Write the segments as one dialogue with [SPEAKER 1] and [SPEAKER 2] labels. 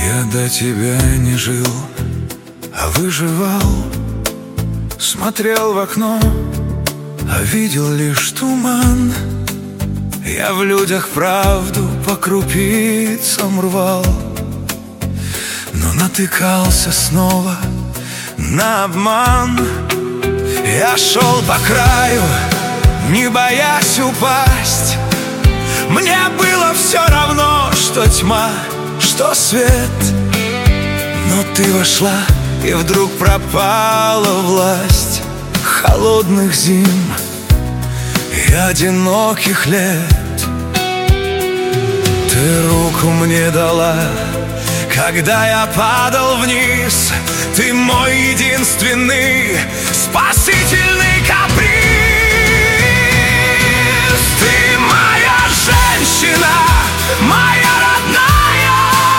[SPEAKER 1] Я до тебя не жил, а выживал. Смотрел в окно, а видел лишь туман. Я в людях правду по крупицам рвал, но натыкался снова на обман. Я шел по краю, не боясь упасть. Мне было все равно, что тьма, что свет. Но ты вошла, и вдруг пропала власть холодных зим и одиноких лет. Ты руку мне дала, когда я падал вниз. Ты мой единственный спасительный каприз. Ты моя женщина, моя родная.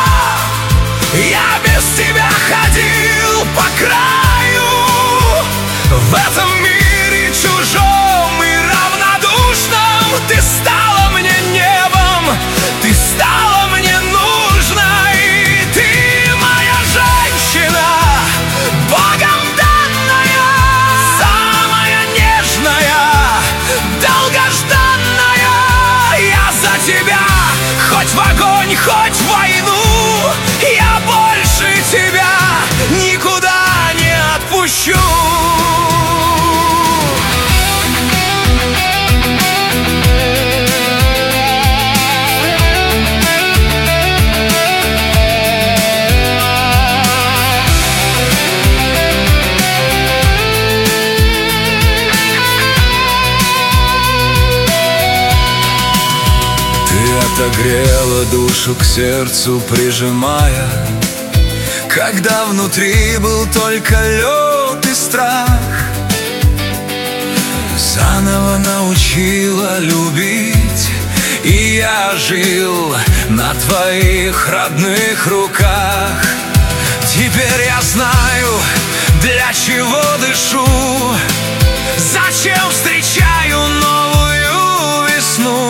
[SPEAKER 1] Я без тебя ходил по краю. В этом мире чужом и равнодушном ты стала мне небом, ты стала мне нужной. Ты моя женщина, Богом данная, самая нежная, долгожданная. Я за тебя, хоть в огонь, хоть в войну. Я больше тебя никуда не отпущу. Отогрела душу к сердцу, прижимая, когда внутри был только лед и страх. Заново научила любить, и я жил на твоих родных руках. Теперь я знаю, для чего дышу, зачем встречаю новую весну.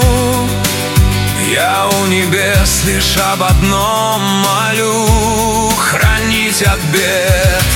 [SPEAKER 1] Я у небес лишь об одном молю: хранить от бед